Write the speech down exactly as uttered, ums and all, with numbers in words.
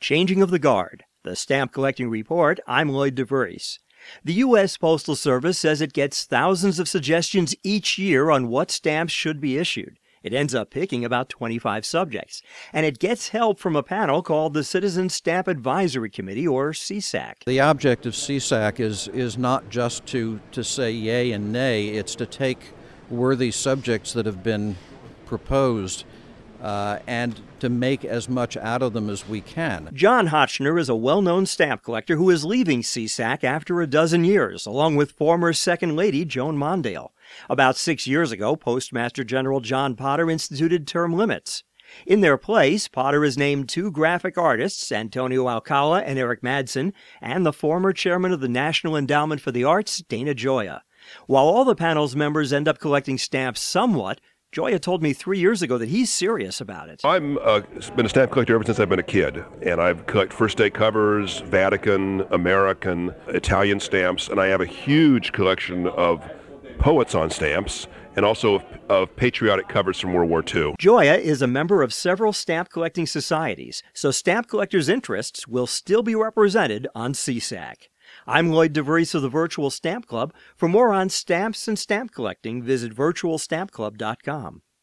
Changing of the Guard, the Stamp Collecting Report. I'm Lloyd DeVries. The U S Postal Service says it gets thousands of suggestions each year on what stamps should be issued. It ends up picking about twenty-five subjects, and it gets help from a panel called the Citizen Stamp Advisory Committee, or C S A C. The object of C S A C is is not just to, to say yay and nay, it's to take worthy subjects that have been proposed Uh, and to make as much out of them as we can. John Hotchner is a well-known stamp collector who is leaving C S A C after a dozen years, along with former Second Lady Joan Mondale. About six years ago, Postmaster General John Potter instituted term limits. In their place, Potter has named two graphic artists, Antonio Alcala and Eric Madsen, and the former chairman of the National Endowment for the Arts, Dana Gioia. While all the panel's members end up collecting stamps somewhat, Gioia told me three years ago that he's serious about it. I've uh, been a stamp collector ever since I've been a kid, and I've collected First State covers, Vatican, American, Italian stamps, and I have a huge collection of poets on stamps and also of, of patriotic covers from World War Two. Gioia is a member of several stamp collecting societies, so stamp collectors' interests will still be represented on C S A C. I'm Lloyd DeVries of the Virtual Stamp Club. For more on stamps and stamp collecting, visit virtual stamp club dot com.